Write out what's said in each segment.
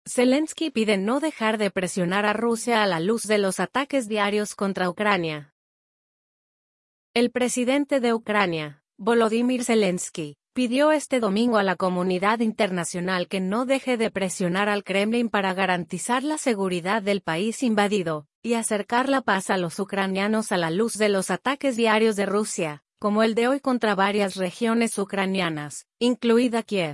Zelensky pide no dejar de presionar a Rusia a la luz de los ataques diarios contra Ucrania. El presidente de Ucrania, Volodymyr Zelensky, pidió este domingo a la comunidad internacional que no deje de presionar al Kremlin para garantizar la seguridad del país invadido, y acercar la paz a los ucranianos a la luz de los ataques diarios de Rusia, como el de hoy contra varias regiones ucranianas, incluida Kiev.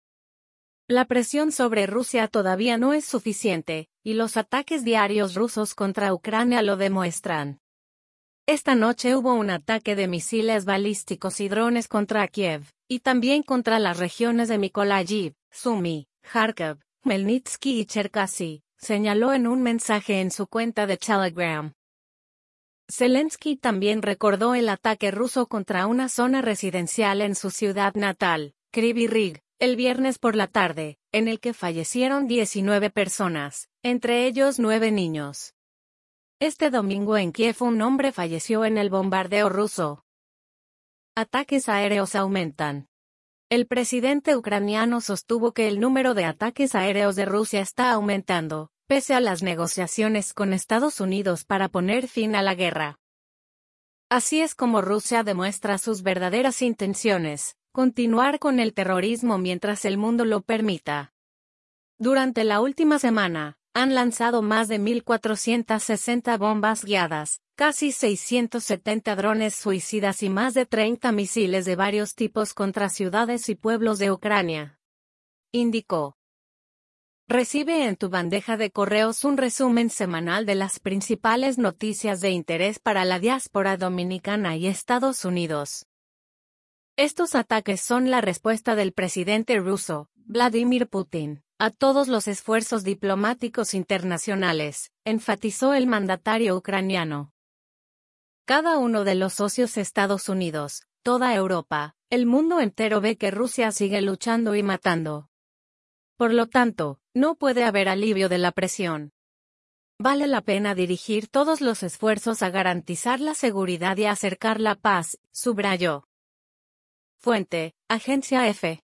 La presión sobre Rusia todavía no es suficiente, y los ataques diarios rusos contra Ucrania lo demuestran. Esta noche hubo un ataque de misiles balísticos y drones contra Kiev, y también contra las regiones de Mykolaiv, Sumy, Kharkov, Khmelnytsky y Cherkasy, señaló en un mensaje en su cuenta de Telegram. Zelensky también recordó el ataque ruso contra una zona residencial en su ciudad natal, Kryvyi Rih, el viernes por la tarde, en el que fallecieron 19 personas, entre ellos 9 niños. Este domingo en Kiev un hombre falleció en el bombardeo ruso. Ataques aéreos aumentan. El presidente ucraniano sostuvo que el número de ataques aéreos de Rusia está aumentando, pese a las negociaciones con Estados Unidos para poner fin a la guerra. Así es como Rusia demuestra sus verdaderas intenciones: continuar con el terrorismo mientras el mundo lo permita. Durante la última semana, han lanzado más de 1.460 bombas guiadas, casi 670 drones suicidas y más de 30 misiles de varios tipos contra ciudades y pueblos de Ucrania, indicó. Recibe en tu bandeja de correos un resumen semanal de las principales noticias de interés para la diáspora dominicana y Estados Unidos. Estos ataques son la respuesta del presidente ruso, Vladimir Putin, a todos los esfuerzos diplomáticos internacionales, enfatizó el mandatario ucraniano. Cada uno de los socios Estados Unidos, toda Europa, el mundo entero ve que Rusia sigue luchando y matando. Por lo tanto, no puede haber alivio de la presión. Vale la pena dirigir todos los esfuerzos a garantizar la seguridad y a acercar la paz, subrayó. Fuente: Agencia EFE.